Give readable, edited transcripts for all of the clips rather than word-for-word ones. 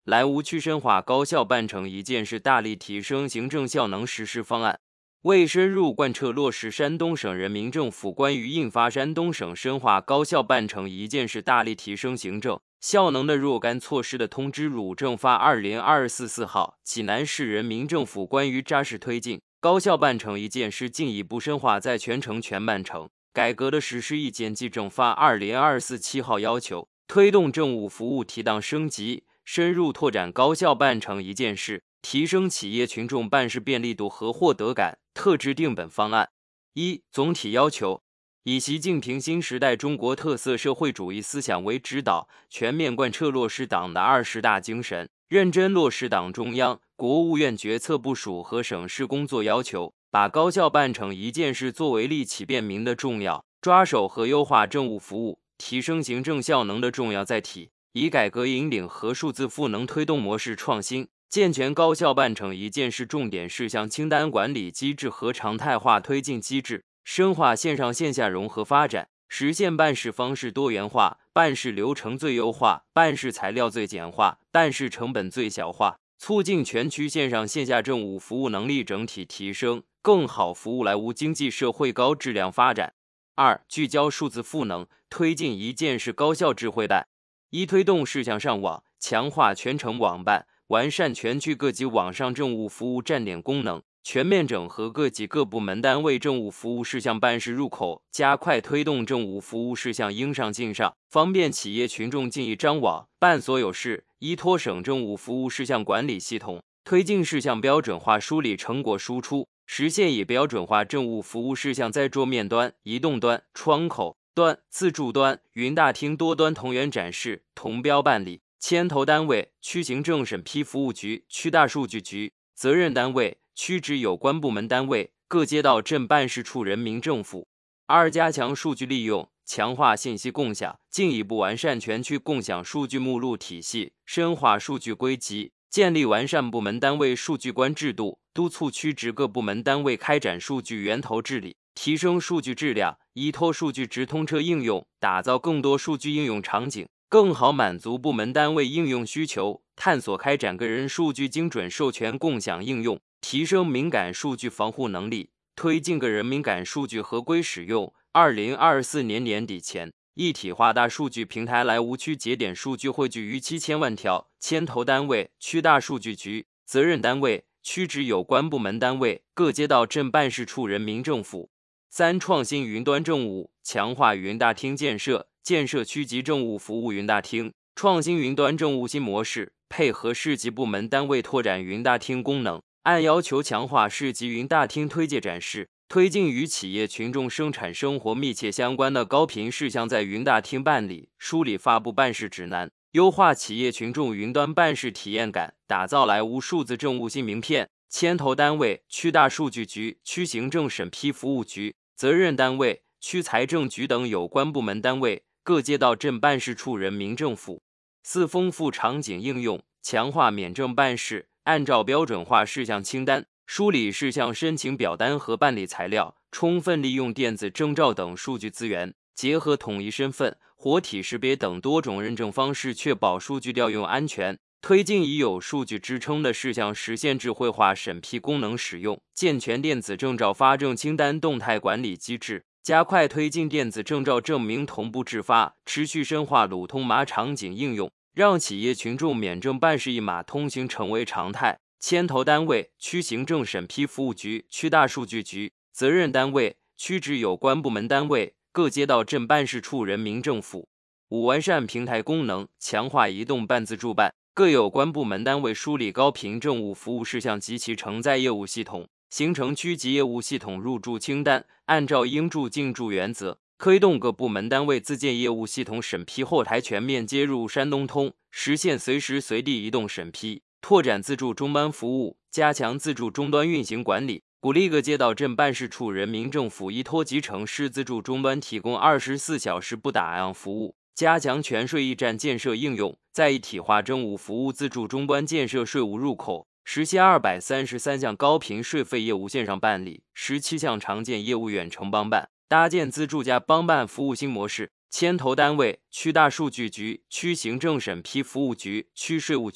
莱芜区深化高效办成一件事，大力提升行政效能实施方案。为深入贯彻落实山东省人民政府关于印发《山东省深化高效办成一件事，大力提升行政效能的若干措施的通知（汝正发2024 4号），济南市人民政府关于扎实推进高效办成一件事，进一步深化在全城全办成改革的实施意见（暨正发2024 7号）要求，推动政务服务提档升级，深入拓展高效办成一件事，提升企业群众办事便利度和获得感，特制定本方案。一、总体要求：以习近平新时代中国特色社会主义思想为指导，全面贯彻落实党的20大精神，认真落实党中央、国务院决策部署和省市工作要求，把高效办成一件事作为利企便民的重要抓手和优化政务服务、提升行政效能的重要载体，以改革引领和数字赋能推动模式创新，健全高效办成一件事重点事项清单管理机制和常态化推进机制，深化线上线下融合发展，实现办事方式多元化、办事流程最优化、办事材料最简化、办事成本最小化，促进全区线上线下政务服务能力整体提升，更好服务莱芜经济社会高质量发展。二、聚焦数字赋能，推进一件事高效智慧办。一、推动事项上网，强化全程网办，完善全区各级网上政务服务站点功能，全面整合各级各部门单位政务服务事项办事入口，加快推动政务服务事项应上尽上，方便企业群众进一张网办所有事。依托省政务服务事项管理系统，推进事项标准化梳理成果输出，实现以标准化政务服务事项在桌面端、移动端、窗口端、自助端、云大厅多端同源展示、同标办理。牵头单位：区行政审批服务局、区大数据局；责任单位：区直有关部门单位、各街道镇办事处人民政府。二、加强数据利用，强化信息共享，进一步完善全区共享数据目录体系，深化数据归集，建立完善部门单位数据关制度，督促区直各部门单位开展数据源头治理，提升数据质量，依托数据直通车应用，打造更多数据应用场景，更好满足部门单位应用需求，探索开展个人数据精准授权共享应用，提升敏感数据防护能力，推进个人敏感数据合规使用。2024年年底前，一体化大数据平台莱芜区节点数据汇聚逾7000万条。牵头单位：区大数据局；责任单位：区直有关部门单位、各街道镇办事处人民政府。三、创新云端政务，强化云大厅建设，建设区级政务服务云大厅，创新云端政务新模式，配合市级部门单位拓展云大厅功能，按要求强化市级云大厅推介展示，推进与企业群众生产生活密切相关的高频事项在云大厅办理，梳理发布办事指南，优化企业群众云端办事体验感，打造莱芜数字政务新名片。牵头单位：区大数据局、区行政审批服务局；责任单位：区财政局等有关部门单位、各街道镇办事处人民政府。四、丰富场景应用，强化免证办事，按照标准化事项清单，梳理事项申请表单和办理材料，充分利用电子证照等数据资源，结合统一身份、活体识别等多种认证方式，确保数据调用安全，推进已有数据支撑的事项实现智慧化审批功能使用，健全电子证照发证清单动态管理机制，加快推进电子证照证明同步制发，持续深化鲁通码场景应用，让企业群众免证办事一码通行成为常态。牵头单位：区行政审批服务局、区大数据局；责任单位：区直有关部门单位、各街道镇办事处人民政府。五、完善平台功能，强化移动办自助办，各有关部门单位梳理高频政务服务事项及其承载业务系统，形成区级业务系统入驻清单，按照应驻尽驻原则，推动各部门单位自建业务系统审批后台全面接入山东通，实现随时随地移动审批。拓展自助终端服务，加强自助终端运行管理，鼓励各街道镇办事处人民政府依托集成式自助终端提供24小时不打烊服务，加强全税驿站建设应用，在一体化政务服务自助终端建设税务入口，实现233项高频税费业务线上办理，17项常见业务远程帮办，搭建自助加帮办服务新模式。牵头单位：区大数据局、区行政审批服务局、区税务局；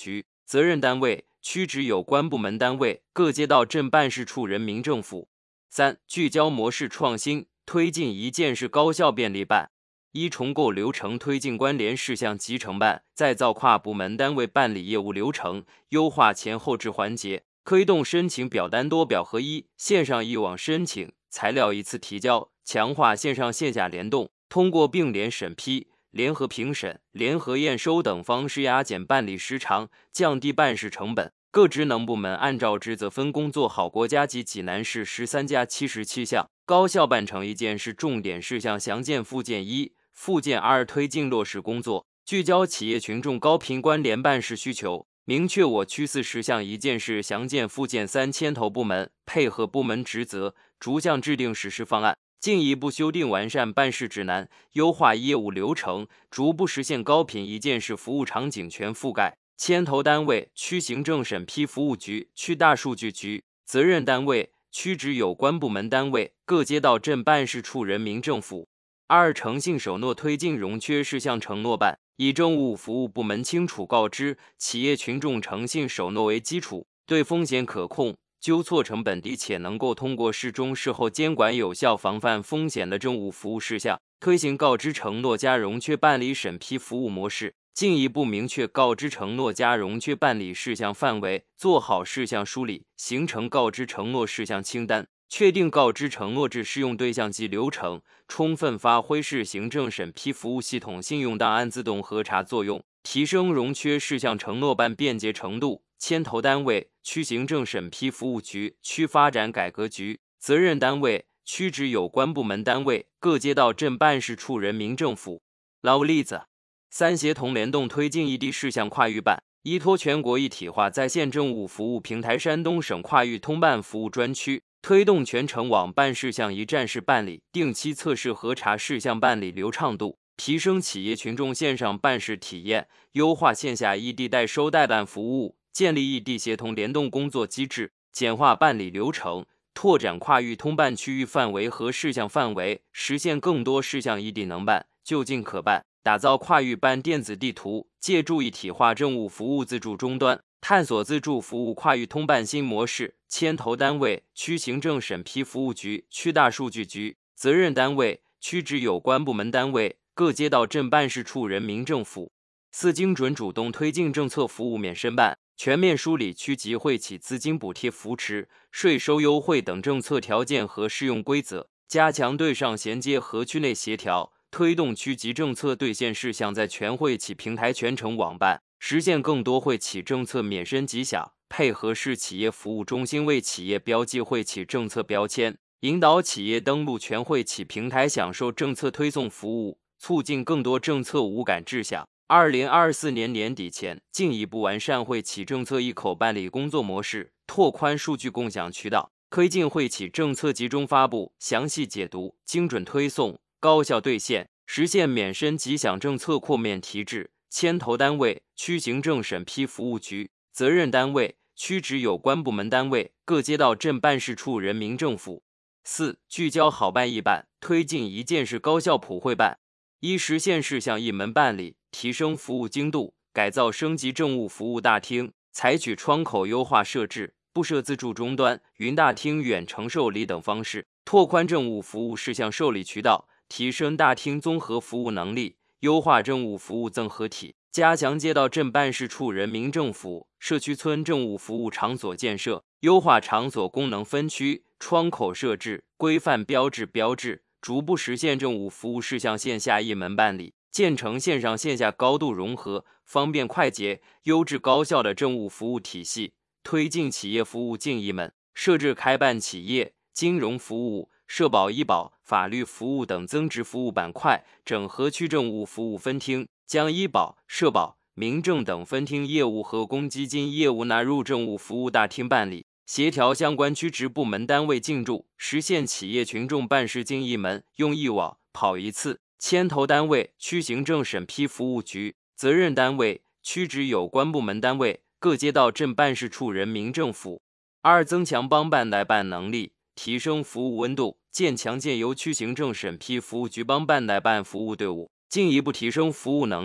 责任单位、区直有关部门单位、各街道镇办事处人民政府。3、聚焦模式创新，推进一件事高效便利办。一、重构流程，推进关联事项集成办，再造跨部门单位办理业务流程，优化前后置环节，推动申请表单多表合一、线上一网申请，材料一次提交，强化线上线下联动，通过并联审批、联合评审、联合验收等方式压减办理时长，降低办事成本。各职能部门按照职责分工做好国家级济南市13+77项高效办成一件事重点事项详见附件1、附件2推进落实工作，聚焦企业群众高频关联办事需求，明确我区40项一件事详见附件3牵头部门配合部门职责，逐项制定实施方案，进一步修订完善办事指南，优化业务流程，逐步实现高频一件事服务场景全覆盖。牵头单位区行政审批服务局、区大数据局。责任单位区直有关部门单位、各街道镇办事处人民政府。2、诚信守诺，推进融缺事项承诺办，以政务服务部门清楚告知企业群众诚信守诺为基础，对风险可控、纠错成本低且能够通过事中事后监管有效防范风险的政务服务事项，推行告知承诺加融缺办理审批服务模式，进一步明确告知承诺加融缺办理事项范围，做好事项梳理，形成告知承诺事项清单，确定告知承诺制适用对象及流程，充分发挥市行政审批服务系统信用档案自动核查作用，提升融缺事项承诺办便捷程度。牵头单位区行政审批服务局、区发展改革局。责任单位区直有关部门单位、各街道镇办事处人民政府。老例子。3、协同联动推进异地事项跨域办，依托全国一体化在线政务服务平台山东省跨域通办服务专区，推动全程网办事项一站式办理，定期测试核查事项办理流畅度，提升企业群众线上办事体验，优化线下异地代收代办服务，建立异地协同联动工作机制，简化办理流程，拓展跨域通办区域范围和事项范围，实现更多事项异地能办、就近可办。打造跨域办电子地图，借助一体化政务服务自助终端，探索自助服务跨域通办新模式。牵头单位区行政审批服务局、区大数据局。责任单位区直有关部门单位、各街道镇办事处人民政府。4、精准主动推进政策服务免申办，全面梳理区级惠企资金补贴扶持、税收优惠等政策条件和适用规则，加强对上衔接和区内协调，推动区级政策兑现事项在全惠企平台全程网办，实现更多惠企政策免申即享，配合市企业服务中心为企业标记惠企政策标签，引导企业登录全惠企平台享受政策推送服务，促进更多政策无感知晓。2024年年底前，进一步完善惠企政策一口办理工作模式，拓宽数据共享渠道，推进惠企政策集中发布、详细解读、精准推送、高效兑现，实现免申即享政策扩面提质。牵头单位区行政审批服务局。责任单位区直有关部门单位、各街道镇办事处人民政府。4、聚焦好办易办，推进一件事高效普惠办。1、实现事项一门办理，提升服务精度，改造升级政务服务大厅，采取窗口优化设置，不设自助终端、云大厅远程受理等方式，拓宽政务服务事项受理渠道，提升大厅综合服务能力，优化政务服务综合体，加强街道镇办事处人民政府、社区村政务服务场所建设，优化场所功能分区、窗口设置、规范标志，逐步实现政务服务事项线下一门办理，建成线上线下高度融合、方便快捷、优质高效的政务服务体系，推进企业服务进一门，设置开办企业、金融服务、社保医保、法律服务等增值服务板块，整合区政务服务分厅，将医保、社保、民政等分厅业务和公积金业务纳入政务服务大厅办理，协调相关区直部门单位进驻，实现企业群众办事进一门、用一网、跑一次。牵头单位区行政审批服务局。责任单位区直有关部门单位、各街道镇办事处人民政府。2、增强帮办代办能力，提升服务温度，建强建由区行政审批服务局帮办代办服务队伍，进一步提升服务能力，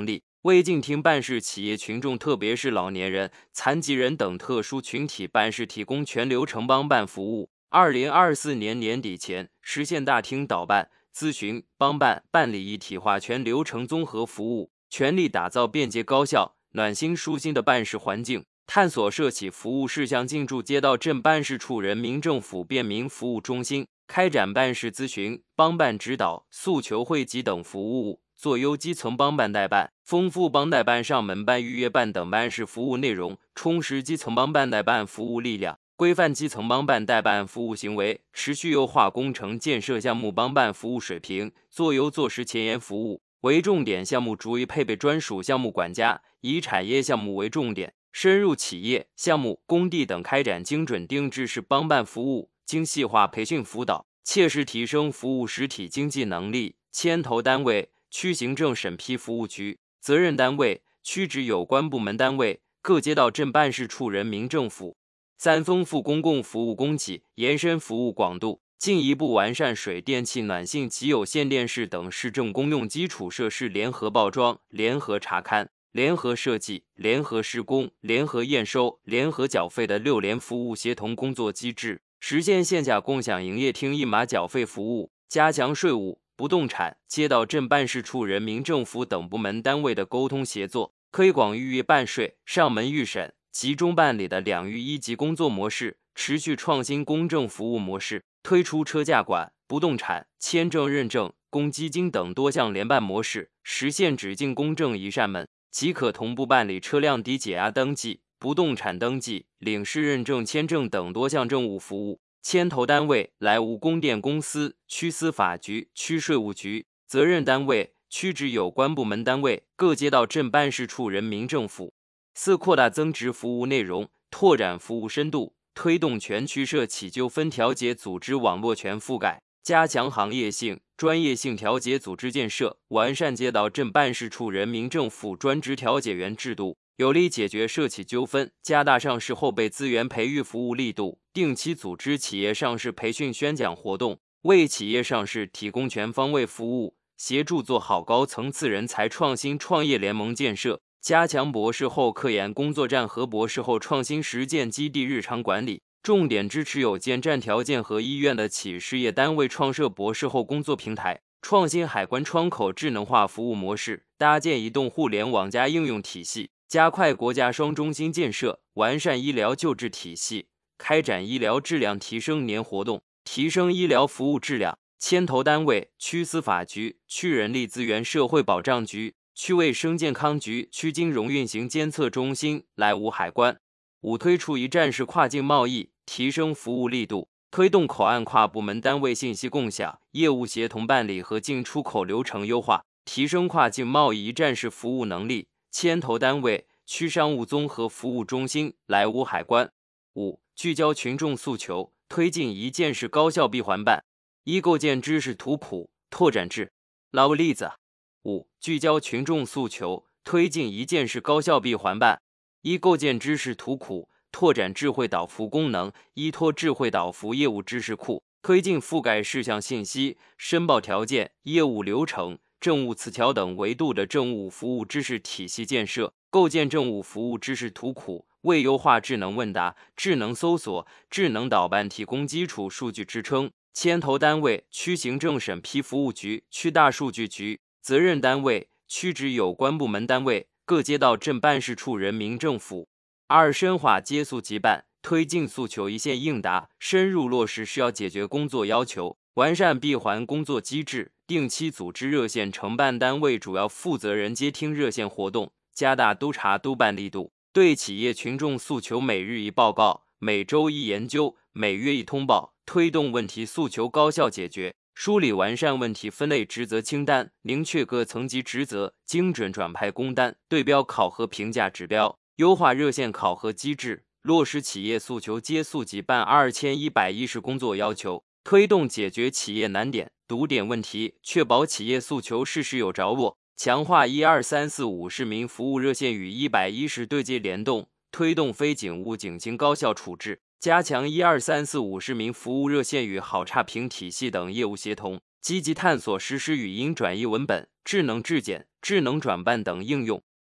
为静听办事企业群众，特别是老年人、残疾人等特殊群体办事提供全流程帮办服务。2024年年底前实现大厅导办、咨询、帮办、办理一体化全流程综合服务，全力打造便捷高效、暖心舒心的办事环境，探索涉企服务事项进驻街道镇办事处人民政府便民服务中心，开展办事咨询、帮办指导、诉求汇集等服务，做优基层帮办代办，丰富帮代办上门办、预约办等办事服务内容，充实基层帮办代办服务力量，规范基层帮办代办服务行为，持续优化工程建设项目帮办服务水平，做优做实前沿服务。为重点项目逐一配备专属项目管家，以产业项目为重点，深入企业、项目、工地等开展精准定制式帮办服务，精细化培训辅导，切实提升服务实体经济能力。牵头单位区行政审批服务局，责任单位区直有关部门单位，各街道镇办事处人民政府。3、丰富公共服务供给，延伸服务广度，进一步完善水电气暖性及有线电视等市政公用基础设施联合报装、联合查勘、联合设计、联合施工、联合验收、联合缴费的6联服务协同工作机制，实现线下共享营业厅一码缴费服务，加强税务、不动产、街道镇办事处人民政府等部门单位的沟通协作，推广预约办税、上门预审、集中办理的2域1级工作模式，持续创新公证服务模式，推出车价管、不动产、签证认证、公积金等多项联办模式，实现只进公证一扇门，即可同步办理车辆抵解押登记、不动产登记、领事认证签证等多项政务服务。牵头单位莱芜供电公司、区司法局、区税务局，责任单位区直有关部门单位，各街道镇办事处人民政府。4、扩大增值服务内容，拓展服务深度，推动全区涉企纠纷调解组织网络全覆盖，加强行业性、专业性调解组织建设，完善街道镇办事处人民政府专职调解员制度，有力解决涉企纠纷，加大上市后备资源培育服务力度，定期组织企业上市培训宣讲活动，为企业上市提供全方位服务，协助做好高层次人才创新创业联盟建设，加强博士后科研工作站和博士后创新实践基地日常管理，重点支持有建站条件和医院的企事业单位创设博士后工作平台，创新海关窗口智能化服务模式，搭建移动互联网加应用体系，加快国家双中心建设，完善医疗救治体系，开展医疗质量提升年活动，提升医疗服务质量。牵头单位区司法局、区人力资源社会保障局、区卫生健康局、区金融运行监测中心、莱芜海关。5、推出一站式跨境贸易，提升服务力度，推动口岸跨部门单位信息共享、业务协同办理和进出口流程优化，提升跨境贸易一站式服务能力。牵头单位区商务综合服务中心、莱芜海关。5、聚焦群众诉求，推进一站式高效闭环办。1、构建知识图谱，拓展至。捞个例子。5、聚焦群众诉求，推进一站式高效闭环办。1、构建知识图谱，拓展智慧导服功能，依托智慧导服业务知识库，推进覆盖事项信息、申报条件、业务流程、政务词条等维度的政务服务知识体系建设，构建政务服务知识图谱，为优化智能问答、智能搜索、智能导办提供基础数据支撑。牵头单位区行政审批服务局、区大数据局，责任单位区直有关部门单位，各街道镇办事处人民政府。2、深化接诉即办，推进诉求一线应答，深入落实需要解决工作要求，完善闭环工作机制，定期组织热线承办单位主要负责人接听热线活动，加大督查督办力度，对企业群众诉求每日一报告，每周一研究，每月一通报，推动问题诉求高效解决，梳理完善问题分类职责清单，明确各层级职责，精准转派工单，对标考核评价指标，优化热线考核机制，落实企业诉求接诉即办2110工作要求，推动解决企业难点、堵点问题，确保企业诉求事事有着落，强化12345市民服务热线与110对接联动，推动非警务警情高效处置，加强12345市民服务热线与好差评体系等业务协同，积极探索实施语音转译文本、智能质检、智能转办等应用，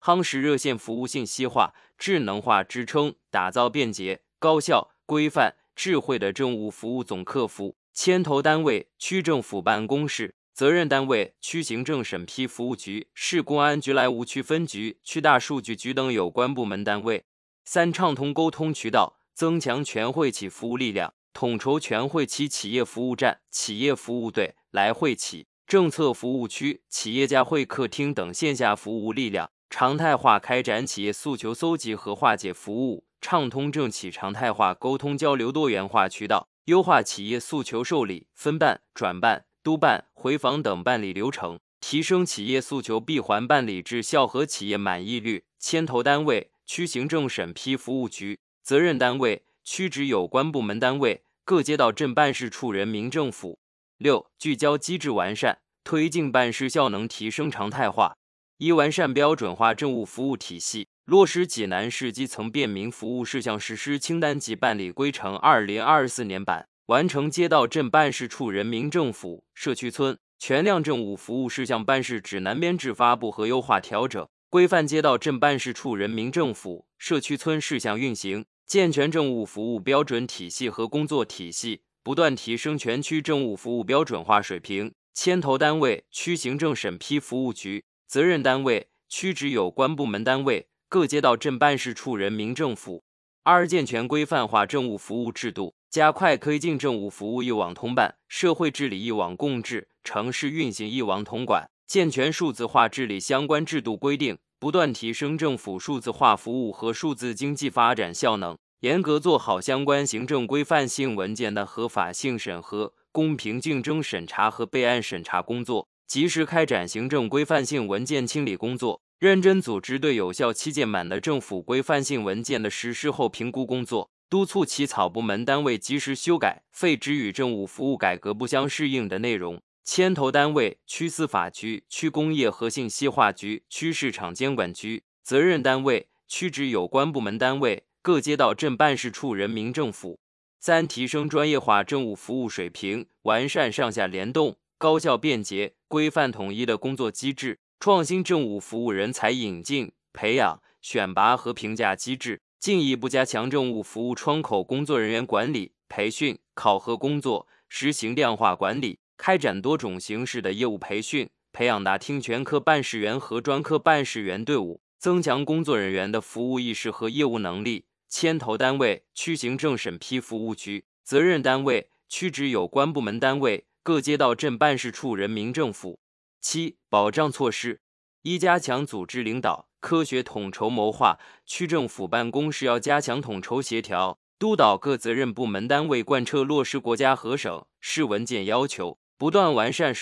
夯实热线服务信息化、智能化支撑，打造便捷、高效、规范、智慧的政务服务总客服。牵头单位区政府办公室，责任单位区行政审批服务局、市公安局莱芜区分局、区大数据局等有关部门单位。3、畅通沟通渠道，增强全会企服务力量，统筹全会企企业服务站、企业服务队、来会企、政策服务区、企业家会客厅等线下服务力量，常态化开展企业诉求搜集和化解服务，畅通政企常态化沟通交流多元化渠道，优化企业诉求受理、分办、转办、督办、回访等办理流程，提升企业诉求闭环办理质效和企业满意率。牵头单位区行政审批服务局，责任单位区直有关部门单位、各街道镇办事处人民政府。6、聚焦机制完善，推进办事效能提升常态化。1、完善标准化政务服务体系，落实济南市基层便民服务事项实施清单及办理规程2024年版，完成街道镇办事处人民政府、社区村全量政务服务事项办事指南编制发布和优化调整，规范街道镇办事处人民政府、社区村事项运行，健全政务服务标准体系和工作体系，不断提升全区政务服务标准化水平。牵头单位区行政审批服务局，责任单位区直有关部门单位、各街道镇办事处人民政府。2、健全规范化政务服务制度，加快推进政务服务一网通办、社会治理一网共治、城市运行一网统管，健全数字化治理相关制度规定，不断提升政府数字化服务和数字经济发展效能，严格做好相关行政规范性文件的合法性审核、公平竞争审查和备案审查工作，及时开展行政规范性文件清理工作，认真组织对有效期届满的政府规范性文件的实施后评估工作，督促起草部门单位及时修改、废止与政务服务改革不相适应的内容。牵头单位区司法局、区工业和信息化局、区市场监管局，责任单位区直有关部门单位、各街道镇办事处人民政府。3、提升专业化政务服务水平，完善上下联动、高效便捷、规范统一的工作机制，创新政务服务人才引进、培养、选拔和评价机制，进一步加强政务服务窗口工作人员管理、培训、考核工作，实行量化管理，开展多种形式的业务培训，培养大厅全科办事员和专科办事员队伍，增强工作人员的服务意识和业务能力。牵头单位区行政审批服务局，责任单位区直有关部门单位、各街道镇办事处人民政府。7、保障措施。1、加强组织领导，科学统筹谋划，区政府办公室要加强统筹协调，督导各责任部门单位贯彻落实国家和省市文件要求，不断完善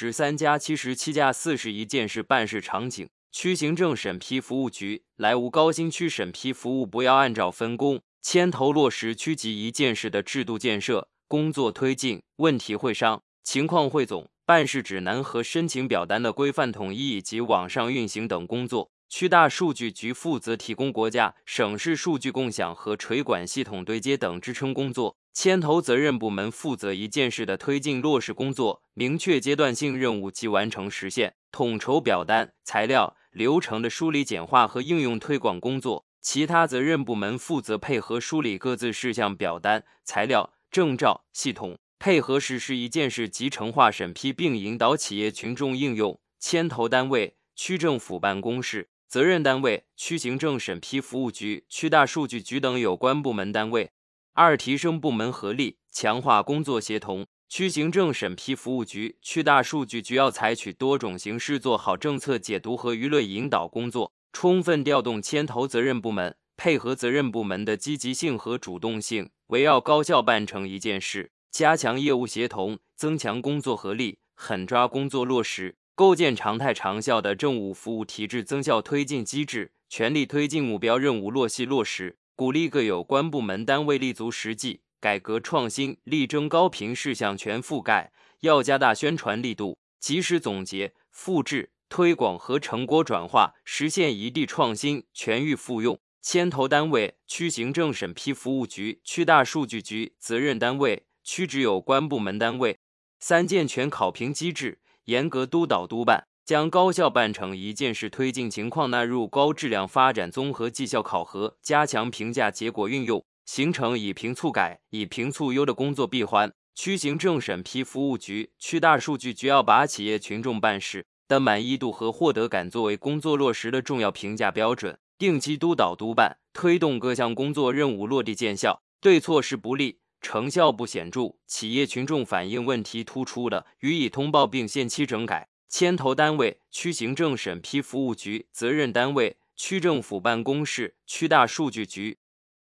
13+7、17+41件事办事场景。区行政审批服务局、莱芜高新区审批服务部要按照分工，牵头落实区级一件事的制度建设、工作推进、问题会商、情况汇总、办事指南和申请表单的规范统一以及网上运行等工作。区大数据局负责提供国家、省市数据共享和垂管系统对接等支撑工作。牵头责任部门负责一件事的推进落实工作，明确阶段性任务及完成实现，统筹表单、材料、流程的梳理简化和应用推广工作。其他责任部门负责配合梳理各自事项表单、材料、证照系统，配合实施一件事集成化审批，并引导企业群众应用。牵头单位区政府办公室，责任单位区行政审批服务局、区大数据局等有关部门单位。2、提升部门合力，强化工作协同。区行政审批服务局、区大数据局要采取多种形式做好政策解读和舆论引导工作，充分调动牵头责任部门，配合责任部门的积极性和主动性，围绕高效办成一件事，加强业务协同，增强工作合力，狠抓工作落实，构建常态长效的政务服务体制增效推进机制，全力推进目标任务落细落实，鼓励各有关部门单位立足实际，改革创新，力争高频事项全覆盖。要加大宣传力度，及时总结、复制、推广和成果转化，实现一地创新、全域复用。牵头单位区行政审批服务局、区大数据局，责任单位区直有关部门单位。3、健全考评机制，严格督导督办， 将高校办成一件事推进情况纳入高质量发展综合绩效考核，加强评价结果运用，形成以评促改、以评促优的工作闭环。区行政审批服务局、区大数据局要把企业群众办事的满意度和获得感作为工作落实的重要评价标准，定期督导督办，推动各项工作任务落地见效。对措施不力、成效不显著、企业群众反映问题突出的，予以通报并限期整改。牵头单位：区行政审批服务局，责任单位：区政府办公室、区大数据局。